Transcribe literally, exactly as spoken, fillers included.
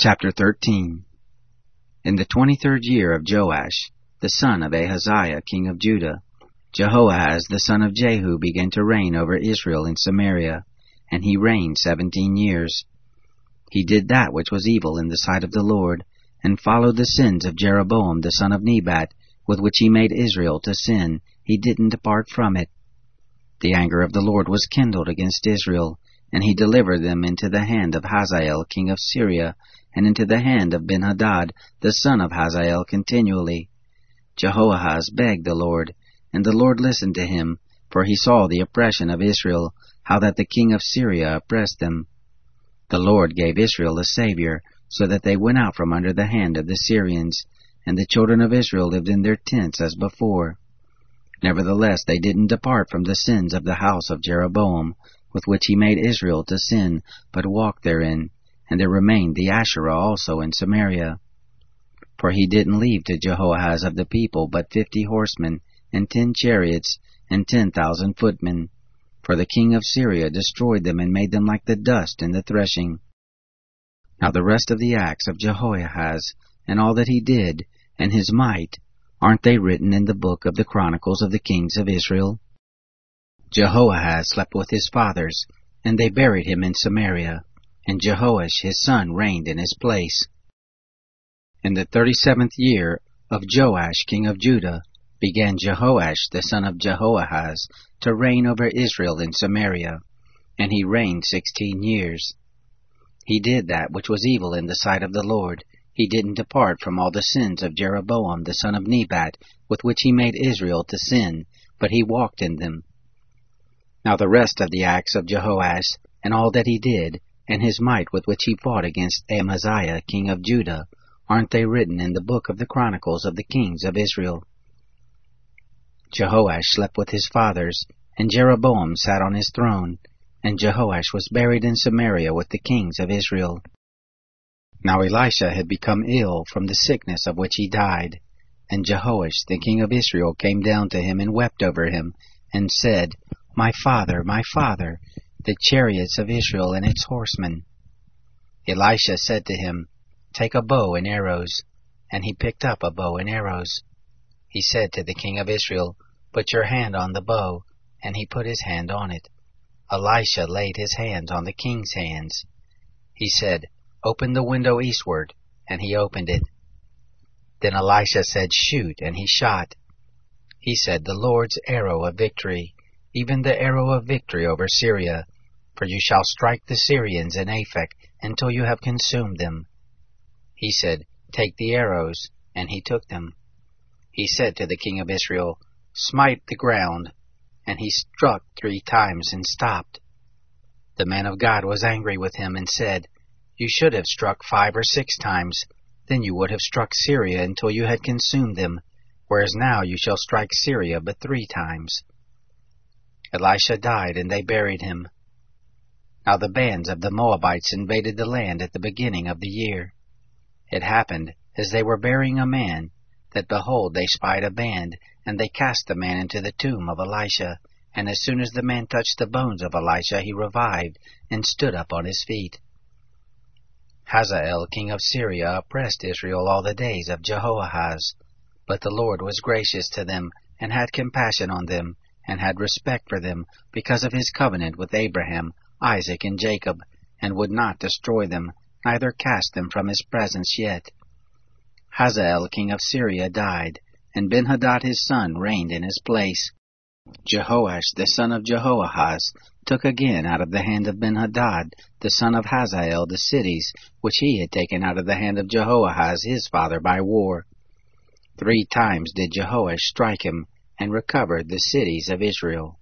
Chapter thirteen. In the twenty-third year of Joash, the son of Ahaziah, king of Judah, Jehoahaz the son of Jehu began to reign over Israel in Samaria, and he reigned seventeen years. He did that which was evil in the sight of the Lord, and followed the sins of Jeroboam the son of Nebat, with which he made Israel to sin. He didn't depart from it. The anger of the Lord was kindled against Israel, and he delivered them into the hand of Hazael king of Syria, and into the hand of Benhadad the son of Hazael continually. Jehoahaz begged the Lord, and the Lord listened to him, for he saw the oppression of Israel, how that the king of Syria oppressed them. The Lord gave Israel a Savior, so that they went out from under the hand of the Syrians, and the children of Israel lived in their tents as before. Nevertheless they didn't depart from the sins of the house of Jeroboam, with which he made Israel to sin, but walked therein, and there remained the Asherah also in Samaria. For he didn't leave to Jehoahaz of the people but fifty horsemen, and ten chariots, and ten thousand footmen. For the king of Syria destroyed them, and made them like the dust in the threshing. Now the rest of the acts of Jehoahaz, and all that he did, and his might, aren't they written in the book of the Chronicles of the kings of Israel? Jehoahaz slept with his fathers, and they buried him in Samaria, and Jehoash his son reigned in his place. In the thirty-seventh year of Joash king of Judah began Jehoash the son of Jehoahaz to reign over Israel in Samaria, and he reigned sixteen years. He did that which was evil in the sight of the Lord. He didn't depart from all the sins of Jeroboam the son of Nebat, with which he made Israel to sin, but he walked in them. Now the rest of the acts of Jehoash, and all that he did, and his might with which he fought against Amaziah king of Judah, aren't they written in the book of the Chronicles of the kings of Israel? Jehoash slept with his fathers, and Jeroboam sat on his throne, and Jehoash was buried in Samaria with the kings of Israel. Now Elisha had become ill from the sickness of which he died, and Jehoash the king of Israel came down to him and wept over him, and said, My father, my father, the chariots of Israel and its horsemen. Elisha said to him, Take a bow and arrows. And he picked up a bow and arrows. He said to the king of Israel, Put your hand on the bow. And he put his hand on it. Elisha laid his hands on the king's hands. He said, Open the window eastward. And he opened it. Then Elisha said, Shoot, and he shot. He said, The Lord's arrow of victory, even the arrow of victory over Syria, for you shall strike the Syrians in Aphek until you have consumed them. He said, Take the arrows, and he took them. He said to the king of Israel, Smite the ground, and he struck three times and stopped. The man of God was angry with him and said, You should have struck five or six times, then you would have struck Syria until you had consumed them, whereas now you shall strike Syria but three times. Elisha died, and they buried him. Now the bands of the Moabites invaded the land at the beginning of the year. It happened, as they were burying a man, that behold, they spied a band, and they cast the man into the tomb of Elisha. And as soon as the man touched the bones of Elisha, he revived, and stood up on his feet. Hazael king of Syria oppressed Israel all the days of Jehoahaz. But the Lord was gracious to them, and had compassion on them, and had respect for them, because of his covenant with Abraham, Isaac, and Jacob, and would not destroy them, neither cast them from his presence yet. Hazael king of Syria died, and Benhadad his son reigned in his place. Jehoash the son of Jehoahaz took again out of the hand of Benhadad the son of Hazael the cities which he had taken out of the hand of Jehoahaz his father by war. Three times did Jehoash strike him, and recovered the cities of Israel.